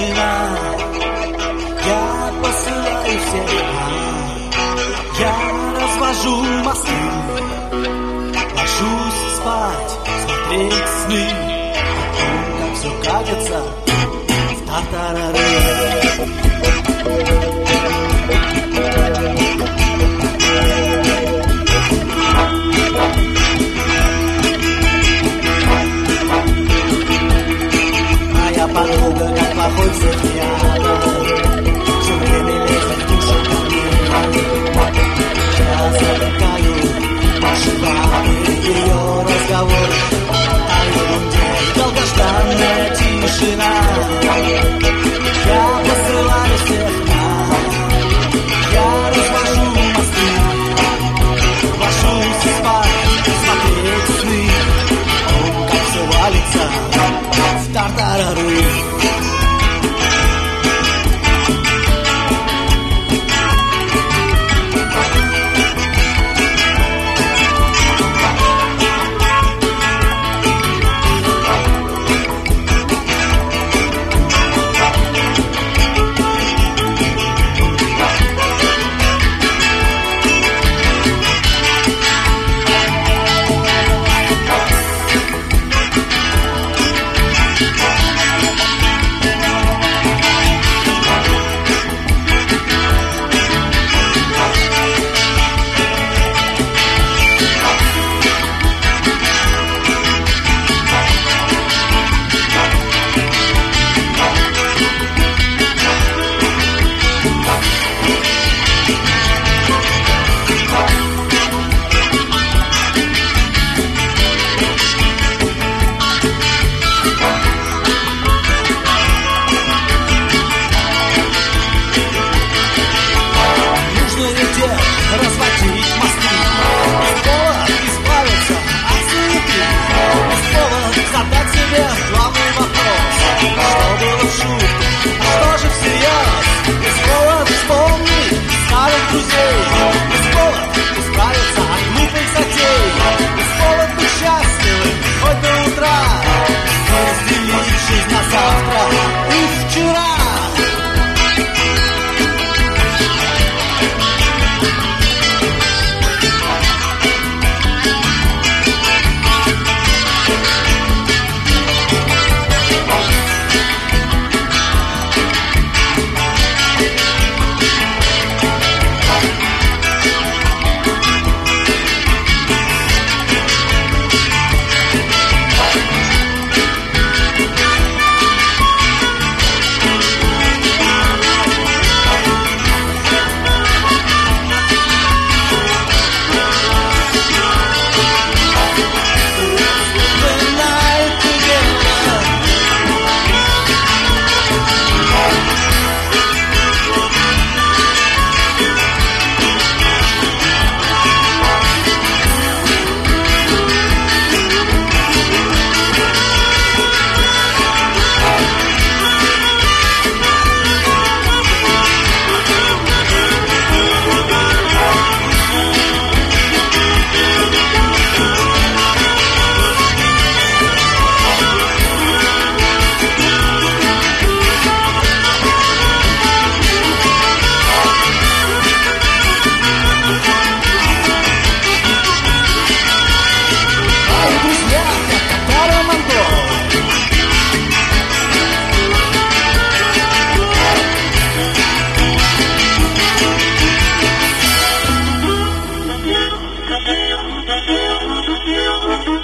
тишина. Я посылаю всех, я развожу мосты, ложусь спать, смотреть сны, как все катится в тартарары. Моя подруга, как плохой психиатр, все время лезет в душу ко мне. Я замыкаю маршеваны, ее разговоры о ерунде, долгожданная тишина. Я посылаю всех на, я развожу мосты, ложусь спать, смотреть сны, как все валится в тартарары. Разводить мосты, без повода избавиться от суеты, без повода задать себе главный вопрос: что было в шутку, а что же всерьез? Без повода вспомнить старых друзей, без повода избавиться от глупых затей, без повода быть счастливым хоть до утра, не разделить жизнь на завтра и вчера. Thank you.